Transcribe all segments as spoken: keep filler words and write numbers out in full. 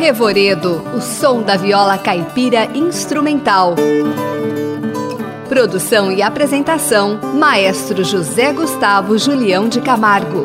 Revoredo, o som da viola caipira instrumental. Produção e apresentação, Maestro José Gustavo Julião de Camargo.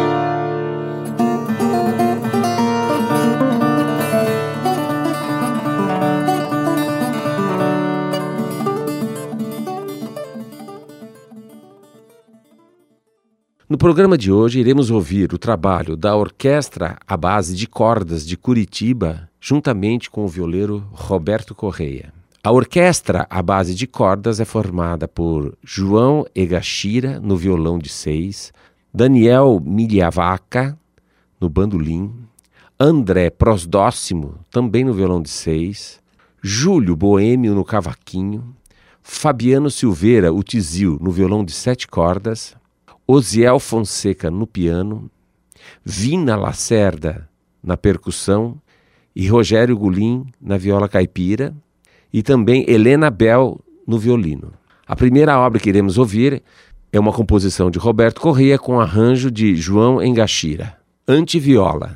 No programa de hoje, iremos ouvir o trabalho da Orquestra à Base de Cordas de Curitiba, juntamente com o violeiro Roberto Correia. A Orquestra à Base de Cordas é formada por João Egashira, no violão de seis, Daniel Miliavaca, no bandolim, André Prosdóximo, também no violão de seis, Júlio Boêmio no cavaquinho, Fabiano Silveira, o tizil, no violão de sete cordas, Osiel Fonseca no piano, Vina Lacerda na percussão e Rogério Gulim na viola caipira e também Helena Bel no violino. A primeira obra que iremos ouvir é uma composição de Roberto Correia com arranjo de João Engashira, Antiviola.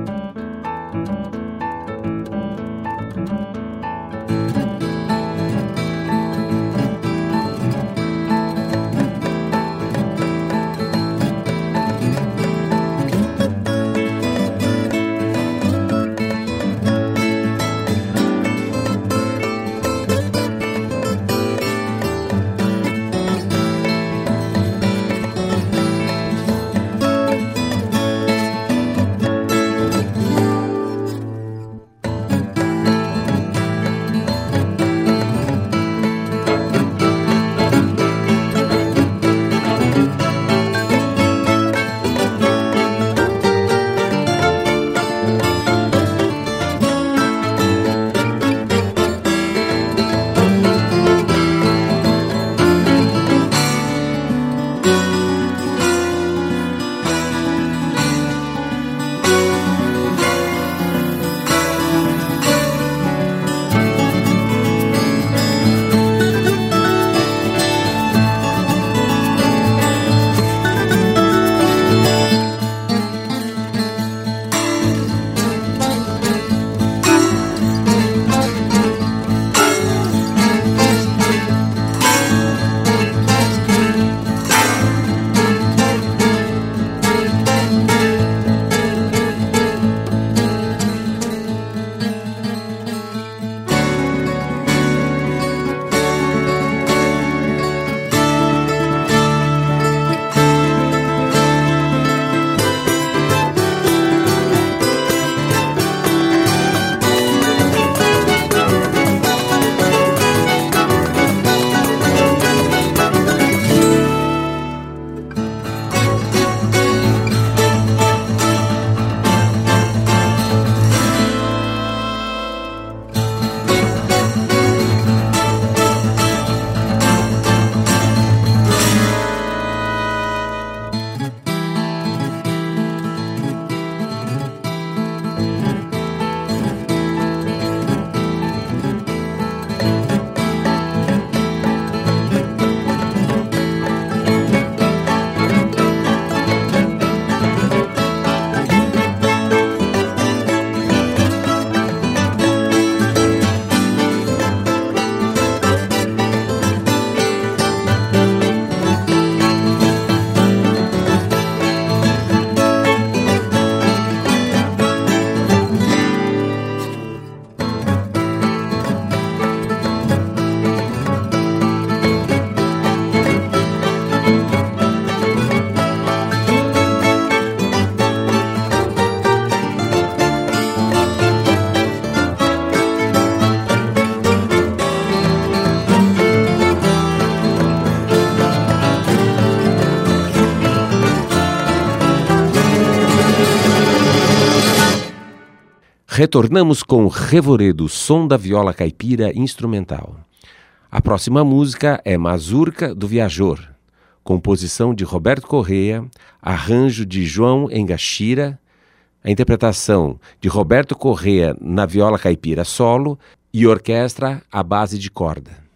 Retornamos com Revoredo, som da viola caipira instrumental. A próxima música é Mazurca do Viajor, composição de Roberto Correia, arranjo de João Engashira, a interpretação de Roberto Correia na viola caipira solo e orquestra à base de corda.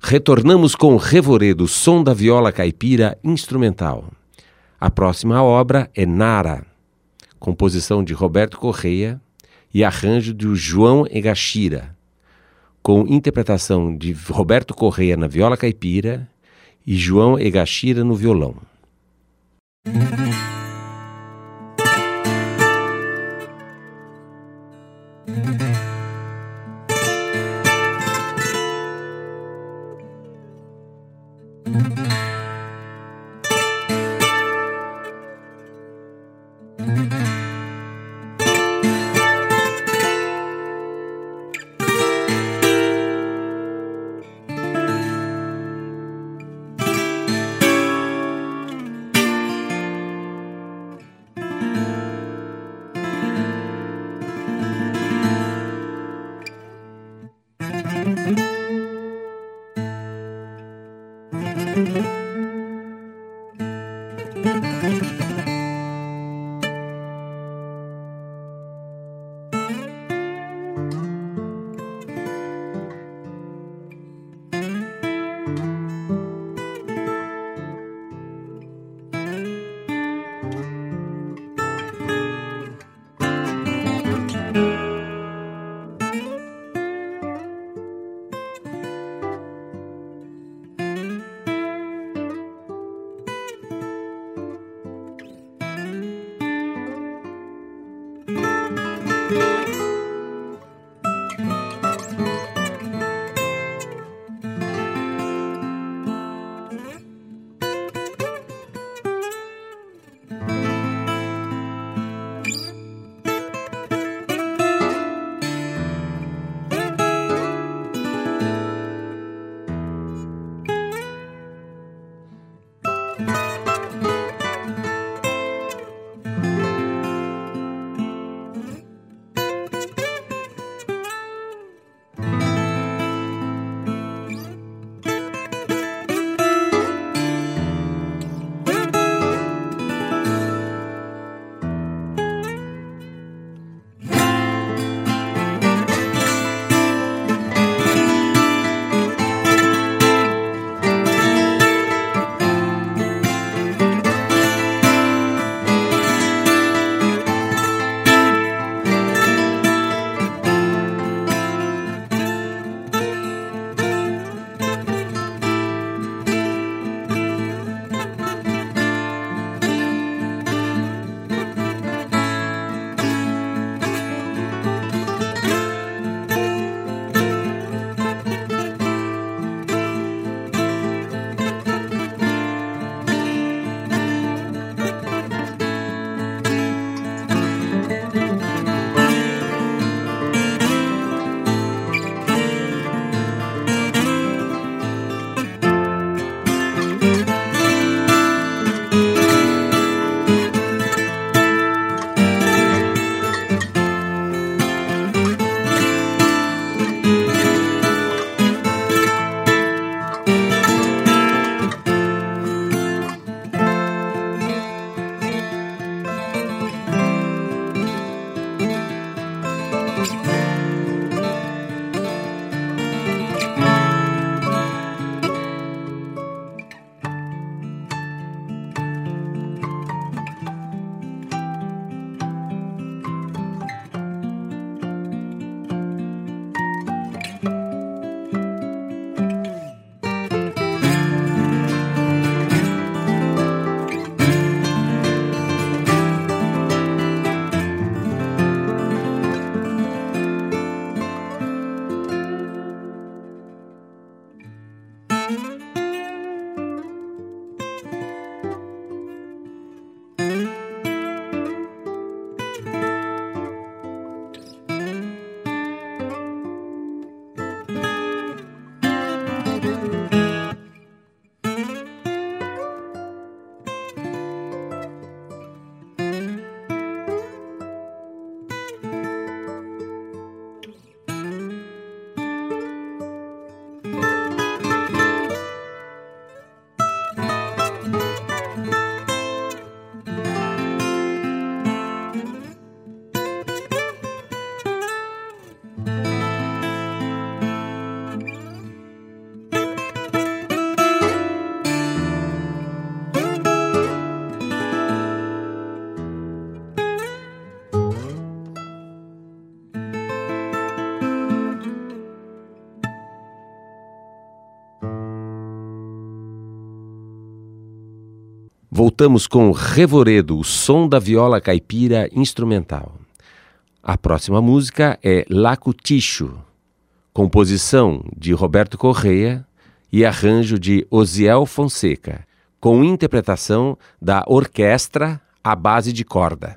retornamos com Revoredo, som da viola caipira instrumental. A próxima obra é Nara, composição de Roberto Correia e arranjo de João Egashira, com interpretação de Roberto Correia na viola caipira e João Egashira no violão. Voltamos com Revoredo, o som da viola caipira instrumental. A próxima música é Lacuticho, composição de Roberto Correia e arranjo de Osiel Fonseca, com interpretação da orquestra à base de corda.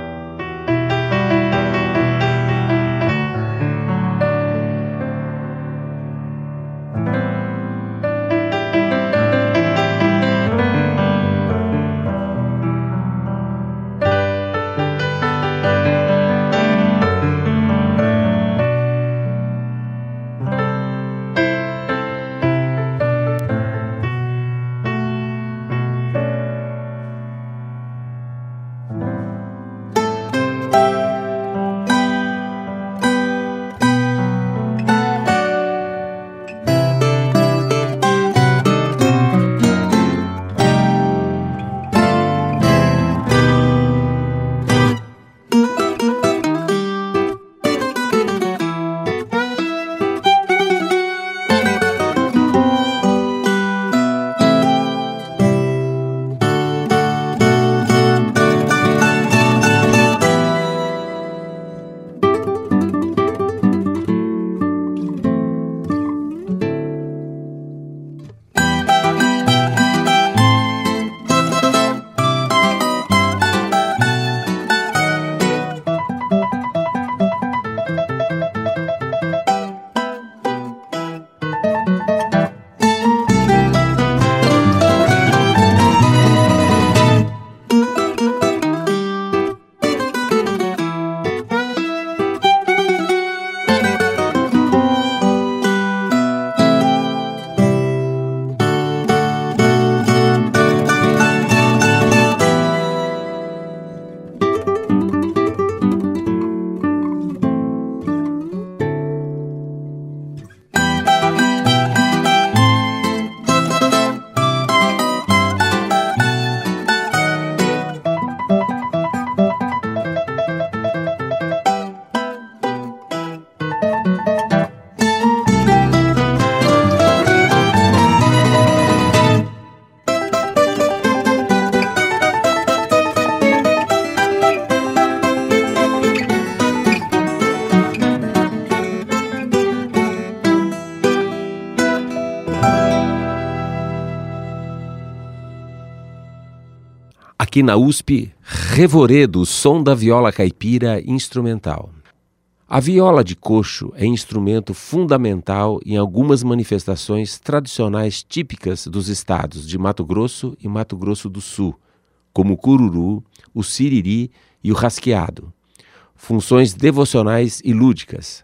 Aqui na U S P, Revoredo, o som da viola caipira instrumental. A viola de coxo é instrumento fundamental em algumas manifestações tradicionais típicas dos estados de Mato Grosso e Mato Grosso do Sul, como o cururu, o siriri e o rasqueado, funções devocionais e lúdicas.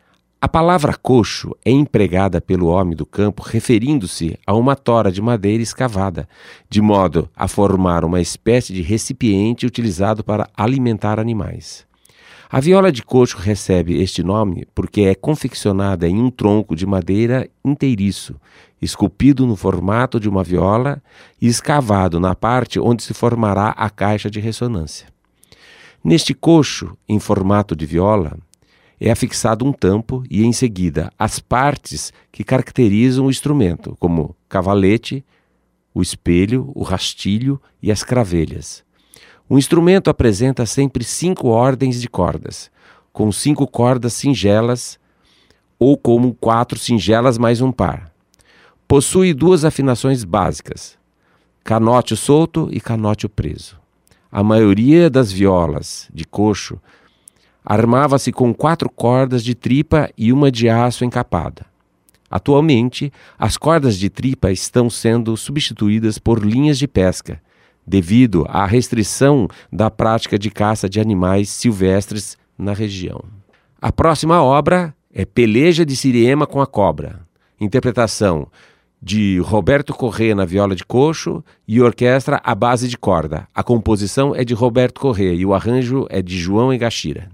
A palavra coxo é empregada pelo homem do campo referindo-se a uma tora de madeira escavada, de modo a formar uma espécie de recipiente utilizado para alimentar animais. A viola de coxo recebe este nome porque é confeccionada em um tronco de madeira inteiriço, esculpido no formato de uma viola e escavado na parte onde se formará a caixa de ressonância. Neste coxo, em formato de viola, é afixado um tampo e, em seguida, as partes que caracterizam o instrumento, como cavalete, o espelho, o rastilho e as cravelhas. O instrumento apresenta sempre cinco ordens de cordas, com cinco cordas singelas ou como quatro singelas mais um par. Possui duas afinações básicas, canótio solto e canótio preso. A maioria das violas de coxo armava-se com quatro cordas de tripa e uma de aço encapada. Atualmente, as cordas de tripa estão sendo substituídas por linhas de pesca, devido à restrição da prática de caça de animais silvestres na região. A próxima obra é Peleja de Siriema com a Cobra, interpretação de Roberto Correia na viola de coxo e orquestra à base de corda. A composição é de Roberto Correia e o arranjo é de João Egashira.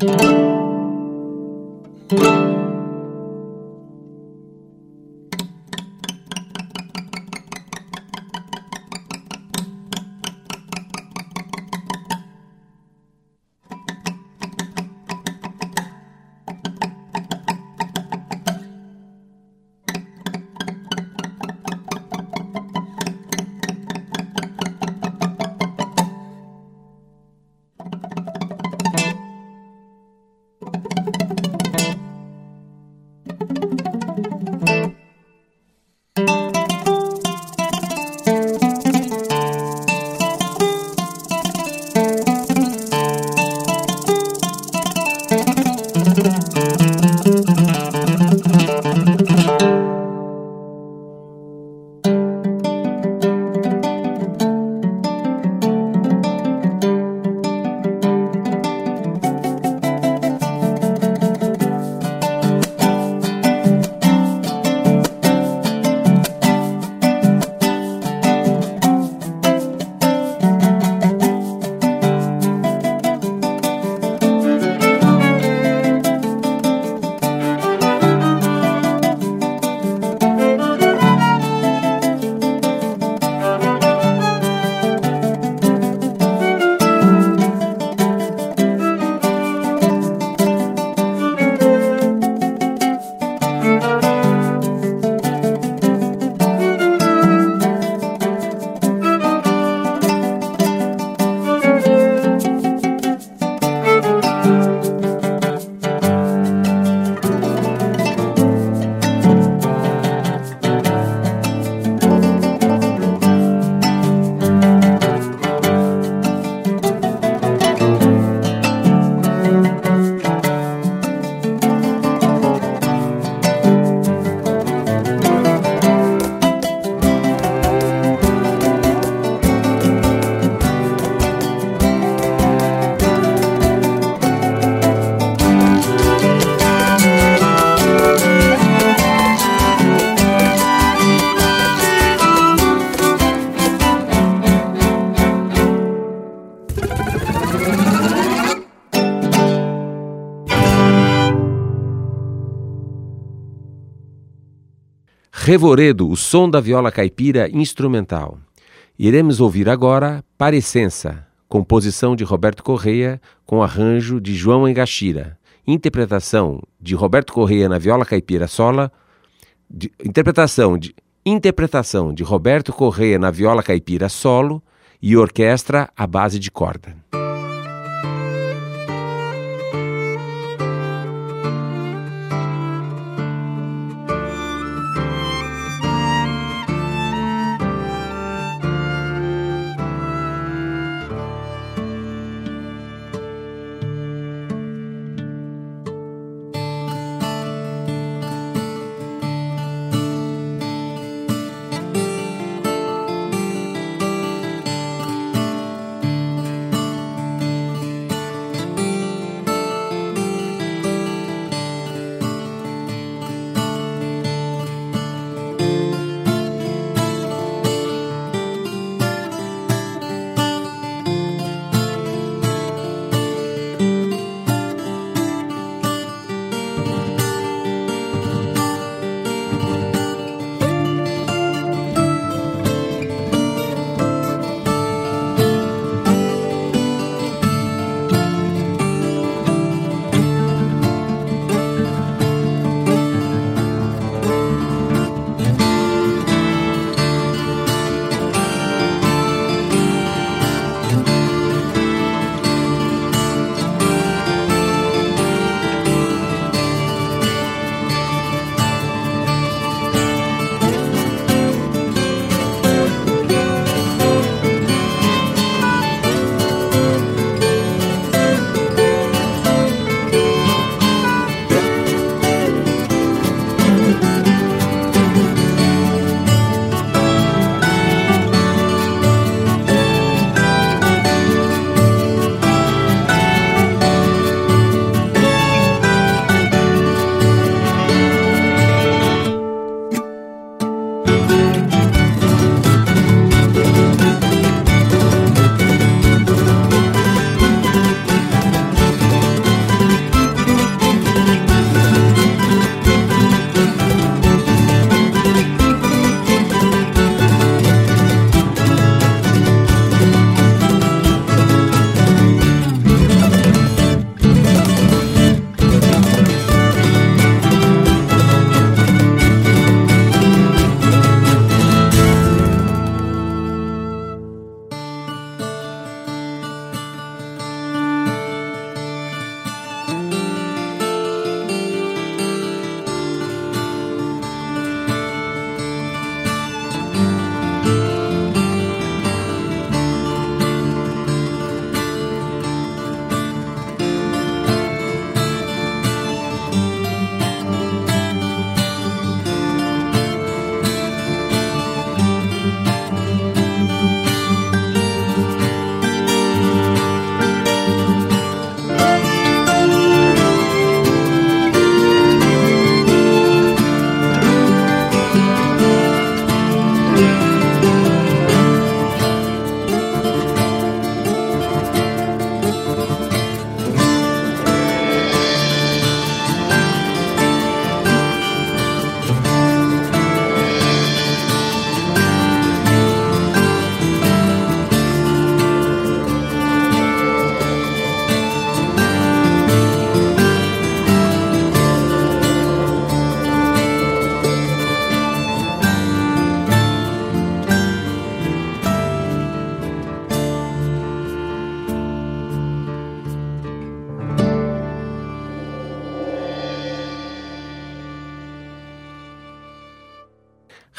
Revoredo, o som da viola caipira instrumental. Iremos ouvir agora Parecença, composição de Roberto Correia com arranjo de João Engachira, interpretação de Roberto Correia na viola caipira sola, de, interpretação, de, interpretação de Roberto Correia na viola caipira solo e orquestra à base de corda.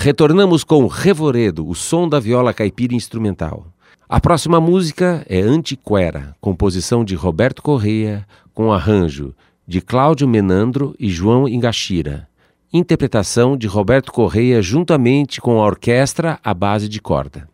Retornamos com Revoredo, o som da viola caipira instrumental. A próxima música é Antiquera, composição de Roberto Correia, com arranjo de Cláudio Menandro e João Ingachira. Interpretação de Roberto Correia juntamente com a orquestra à base de corda.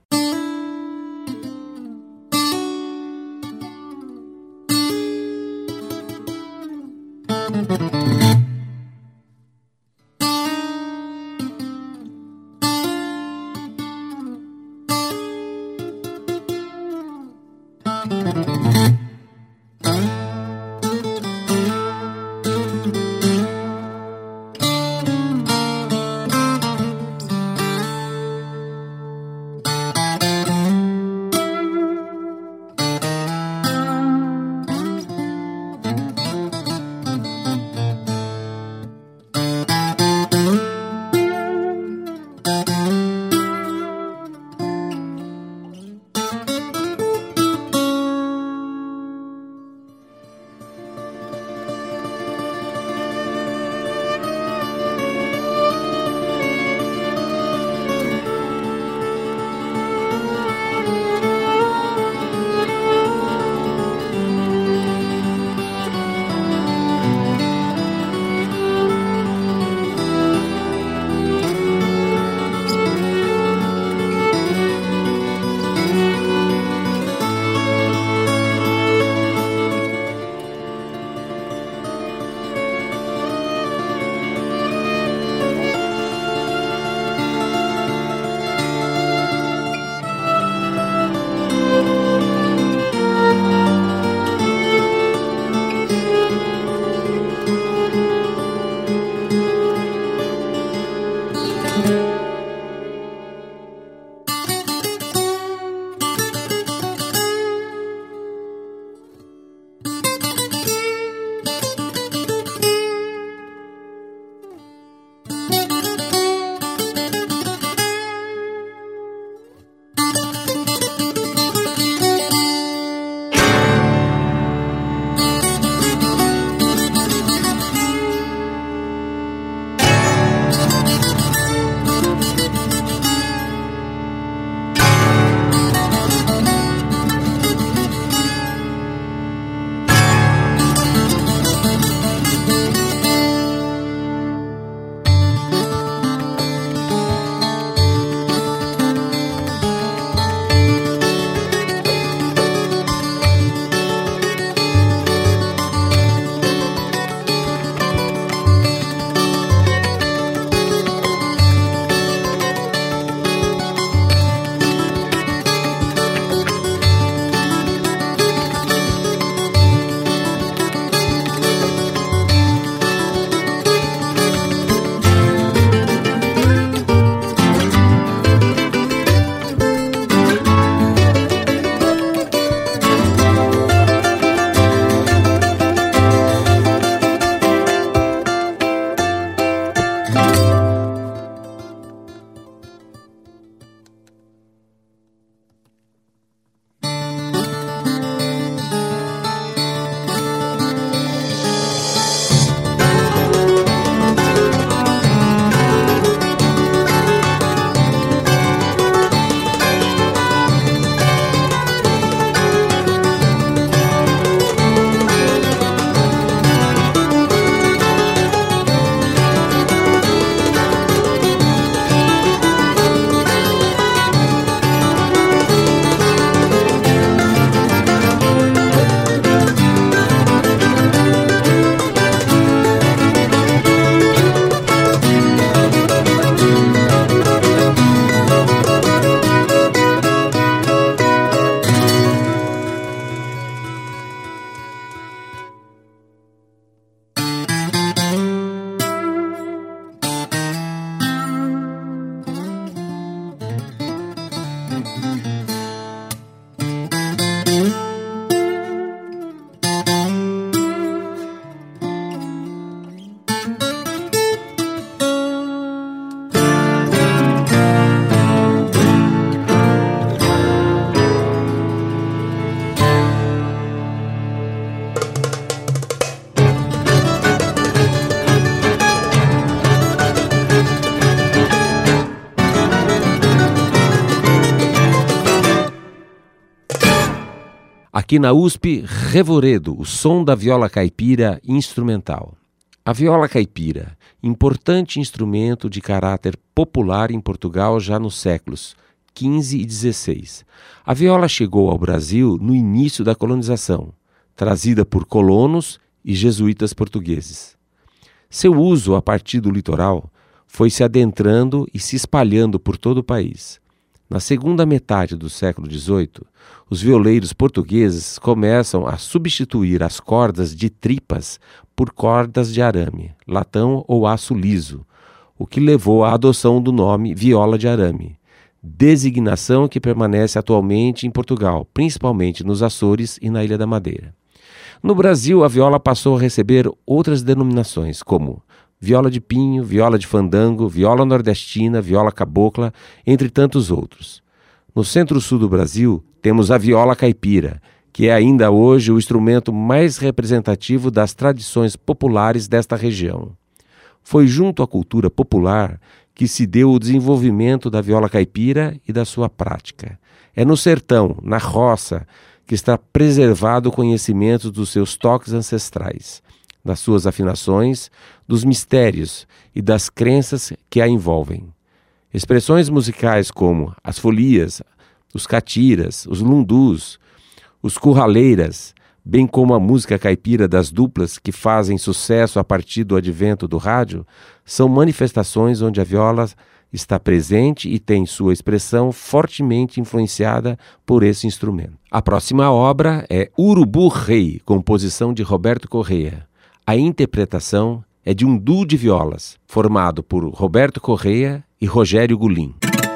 Aqui na U S P, Revoredo, o som da viola caipira instrumental. A viola caipira, importante instrumento de caráter popular em Portugal já nos séculos quinze e dezesseis. A viola chegou ao Brasil no início da colonização, trazida por colonos e jesuítas portugueses. Seu uso a partir do litoral foi se adentrando e se espalhando por todo o país. Na segunda metade do século dezoito, os violeiros portugueses começam a substituir as cordas de tripas por cordas de arame, latão ou aço liso, o que levou à adoção do nome viola de arame, designação que permanece atualmente em Portugal, principalmente nos Açores e na Ilha da Madeira. No Brasil, a viola passou a receber outras denominações, como viola de pinho, viola de fandango, viola nordestina, viola cabocla, entre tantos outros. No centro-sul do Brasil, temos a viola caipira, que é ainda hoje o instrumento mais representativo das tradições populares desta região. Foi junto à cultura popular que se deu o desenvolvimento da viola caipira e da sua prática. É no sertão, na roça, que está preservado o conhecimento dos seus toques ancestrais, das suas afinações, dos mistérios e das crenças que a envolvem. Expressões musicais como as folias, os catiras, os lundus, os curraleiras, bem como a música caipira das duplas que fazem sucesso a partir do advento do rádio, são manifestações onde a viola está presente e tem sua expressão fortemente influenciada por esse instrumento. A próxima obra é Urubu Rei, composição de Roberto Correia. A interpretação é de um duo de violas, formado por Roberto Correia e Rogério Gulim.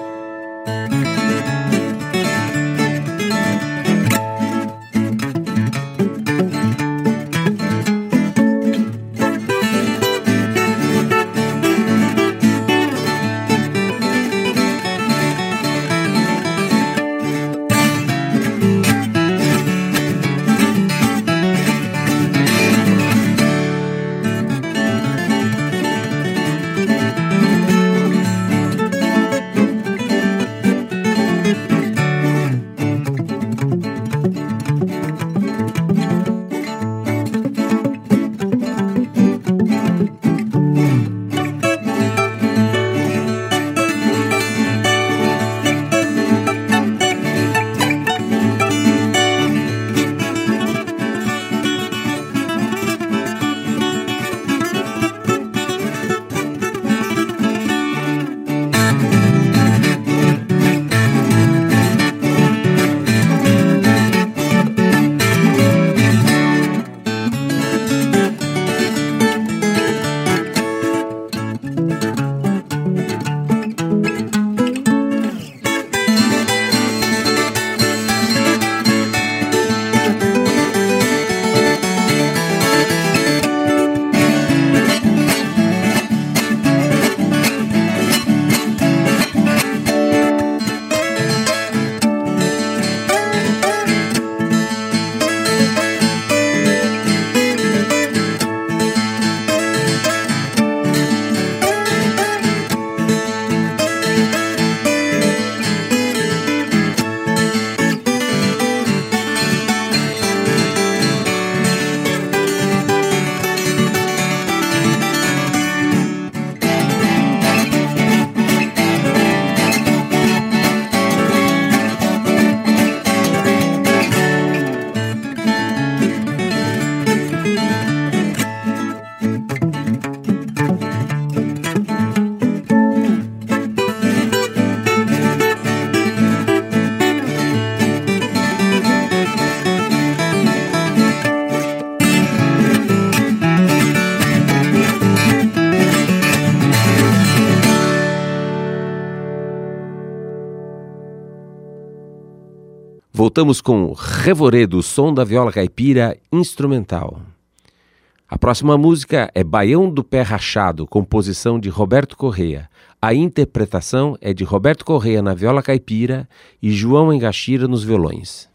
Voltamos com Revoredo, o som da viola caipira instrumental. A próxima música é Baião do Pé Rachado, composição de Roberto Correia. A interpretação é de Roberto Correia na viola caipira e João Engachira nos violões.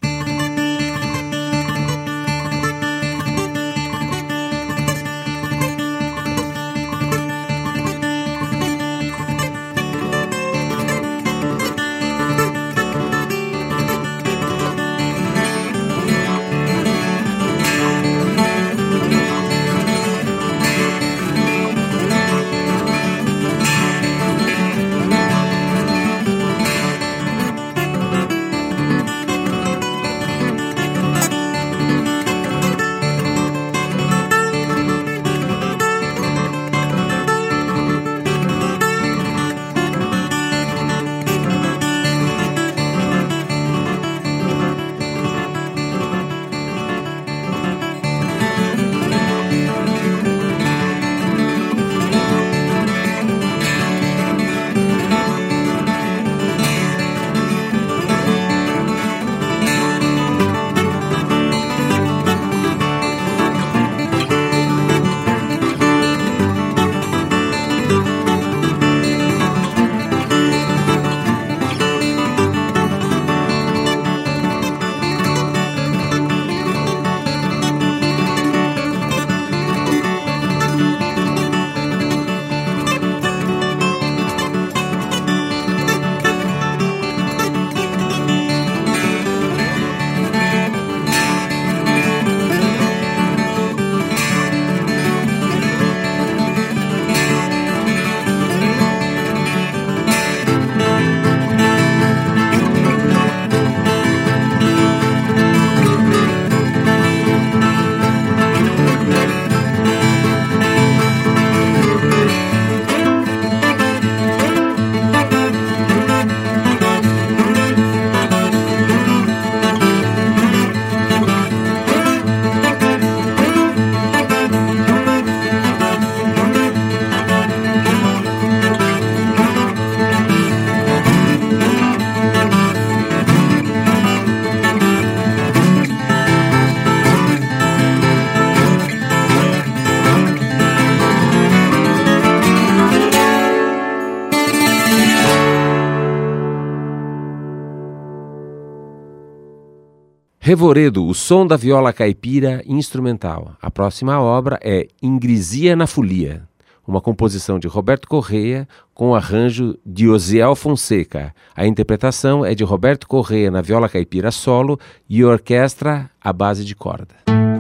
Revoredo, o som da viola caipira instrumental. A próxima obra é Ingresia na Folia, uma composição de Roberto Correia com arranjo de Osiel Fonseca. A interpretação é de Roberto Correia na viola caipira solo e orquestra à base de corda.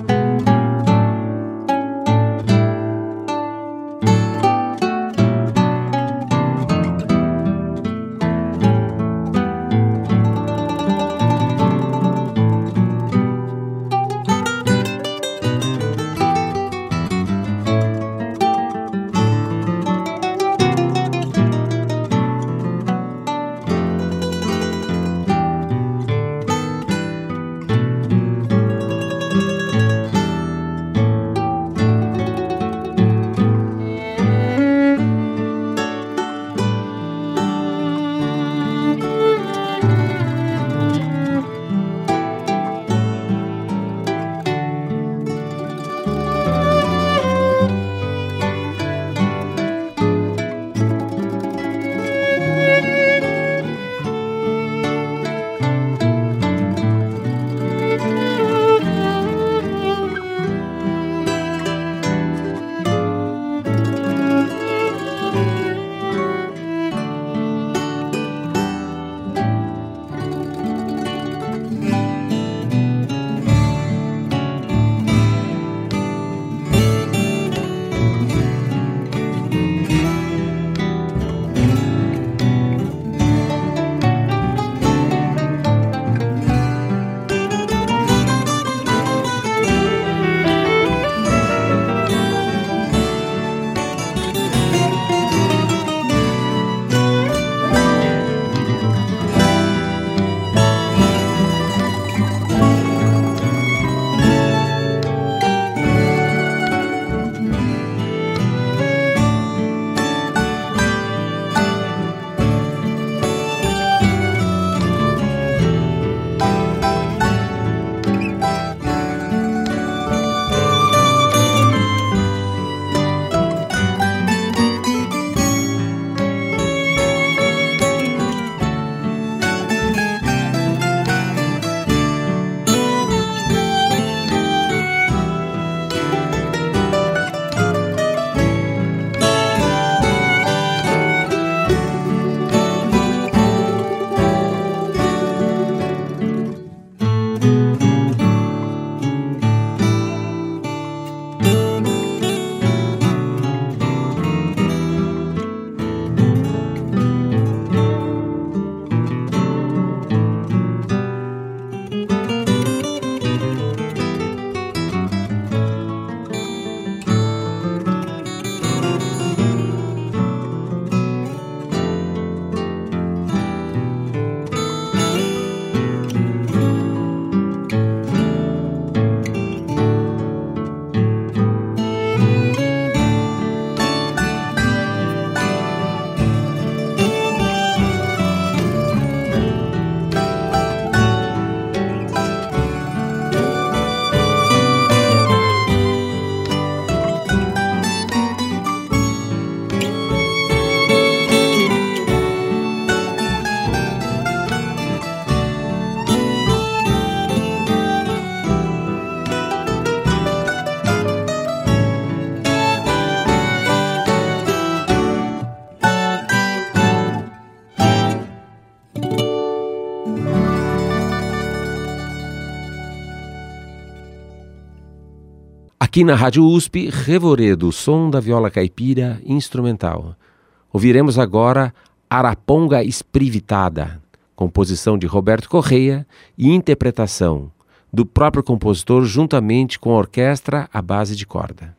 Aqui na Rádio U S P, Revoredo, o som da viola caipira instrumental. Ouviremos agora Araponga Esprivitada, composição de Roberto Correia e interpretação do próprio compositor juntamente com a orquestra à base de corda.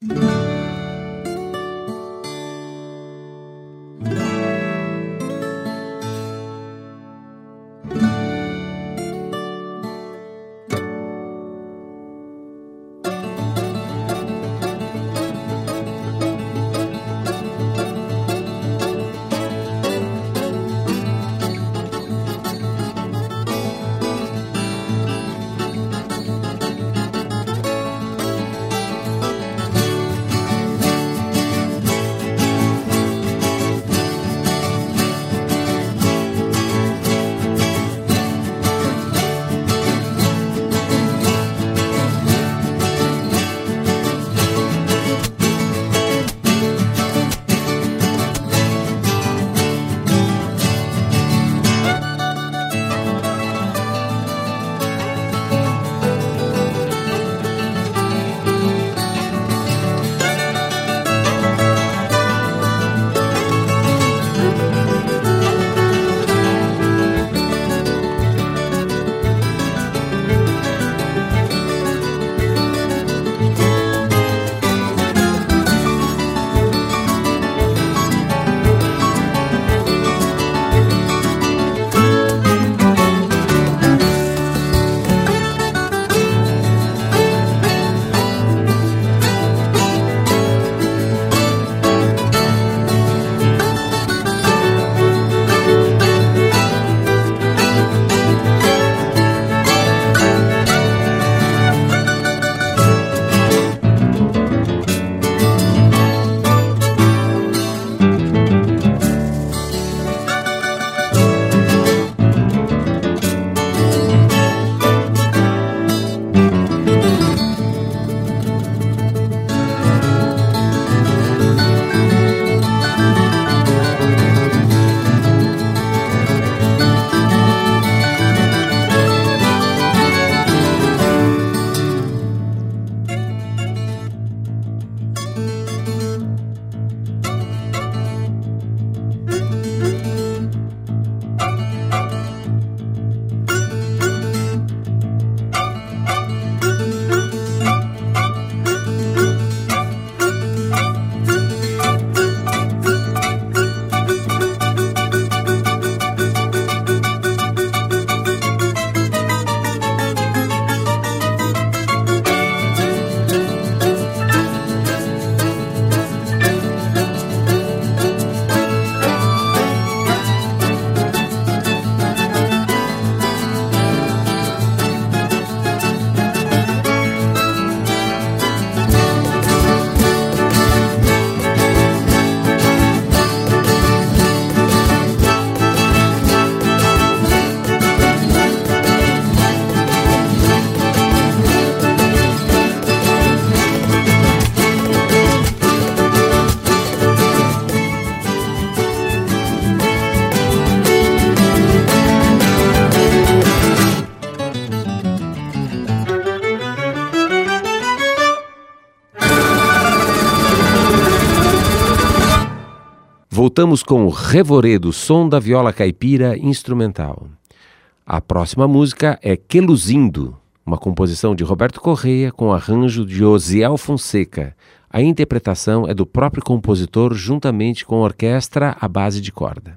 Voltamos com Revoredo, som da viola caipira instrumental. A próxima música é Que Luzindo, uma composição de Roberto Correia com arranjo de Osiel Fonseca. A interpretação é do próprio compositor juntamente com a orquestra à base de corda.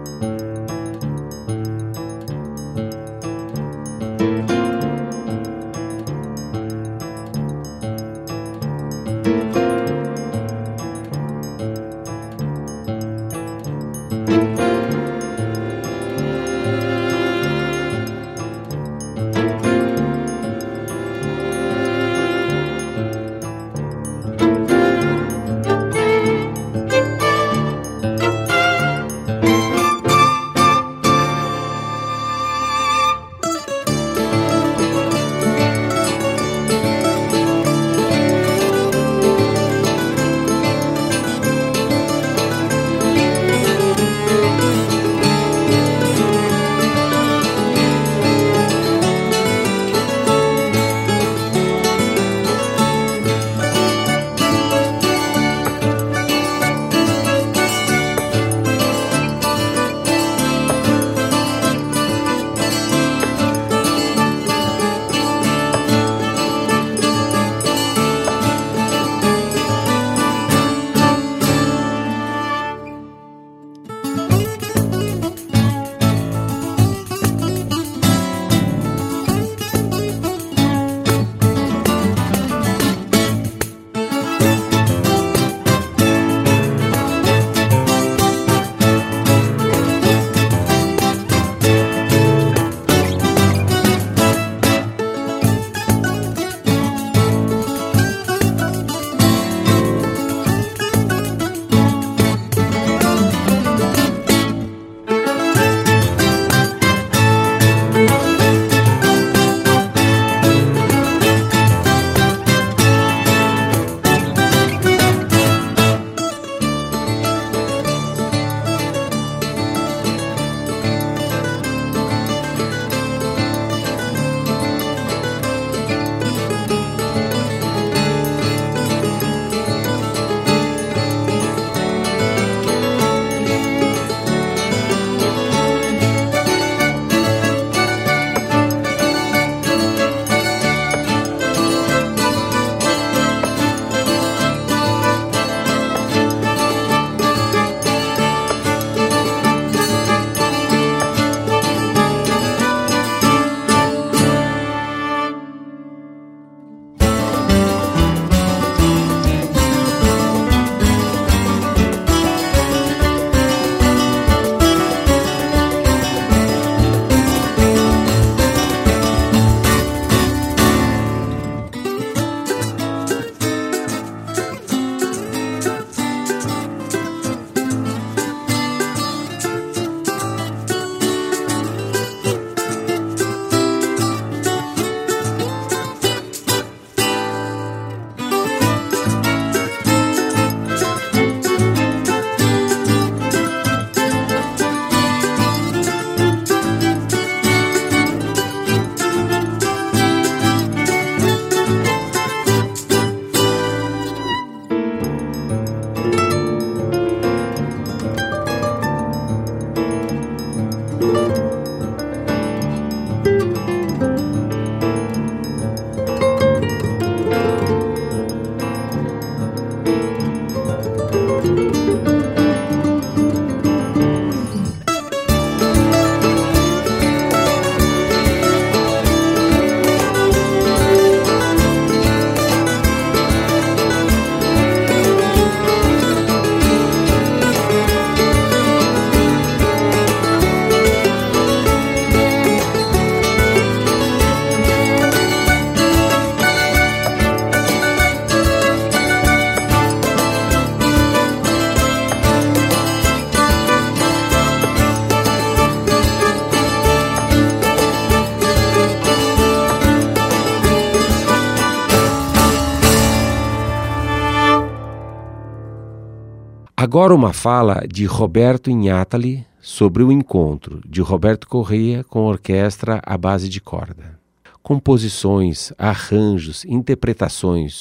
Agora uma fala de Roberto Ignatali sobre o encontro de Roberto Correia com a orquestra à base de corda. Composições, arranjos, interpretações,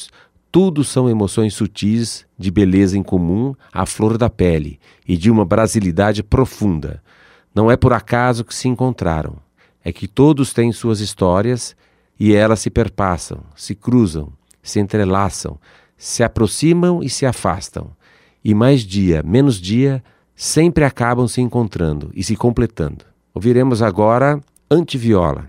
Tudo são emoções sutis, de beleza incomum, à flor da pele e de uma brasilidade profunda. Não é por acaso que se encontraram. É que todos têm suas histórias e elas se perpassam, se cruzam, se entrelaçam, se aproximam e se afastam. E mais dia, menos dia, sempre acabam se encontrando e se completando. Ouviremos agora Antiviola.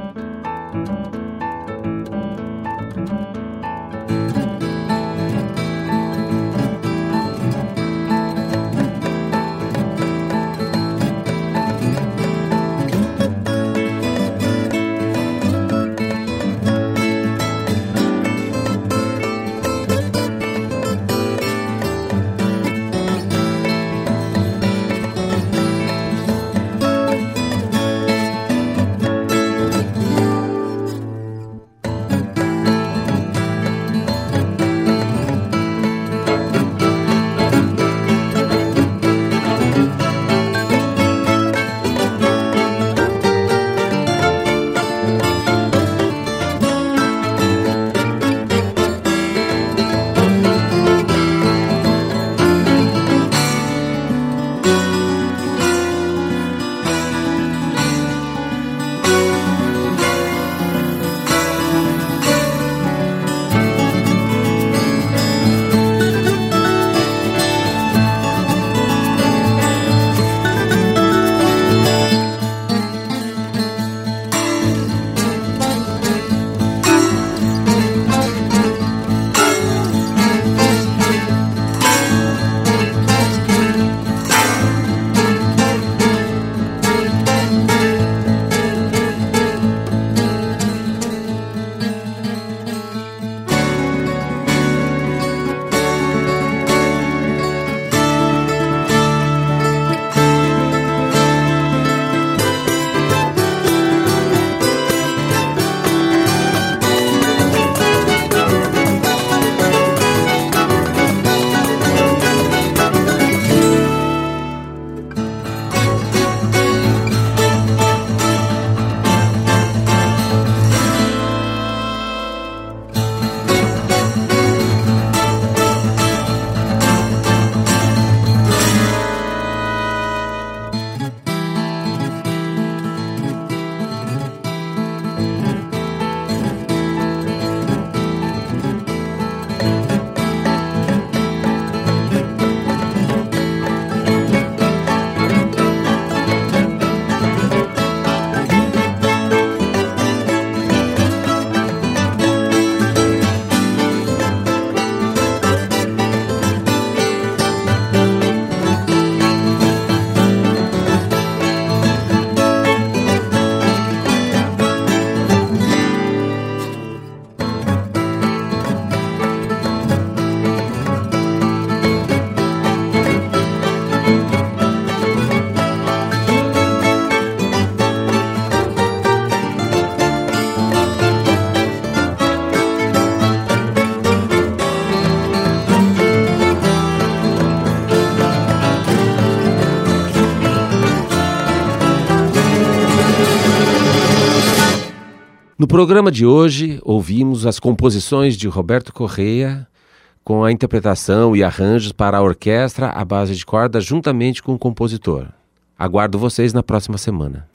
No programa de hoje, ouvimos as composições de Roberto Correia com a interpretação e arranjos para a orquestra à base de cordas juntamente com o compositor. Aguardo vocês na próxima semana.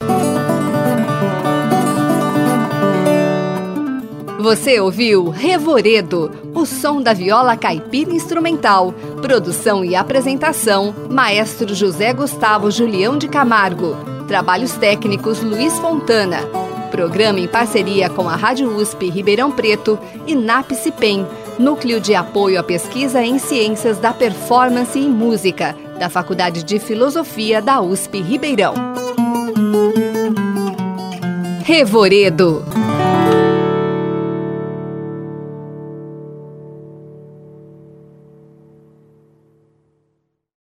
Você ouviu Revoredo, o som da viola caipira instrumental. Produção e apresentação, Maestro José Gustavo Julião de Camargo. Trabalhos técnicos, Luiz Fontana. Programa em parceria com a Rádio U S P Ribeirão Preto e NAPCIPEM, Núcleo de Apoio à Pesquisa em Ciências da Performance e Música, da Faculdade de Filosofia da U S P Ribeirão. Revoredo.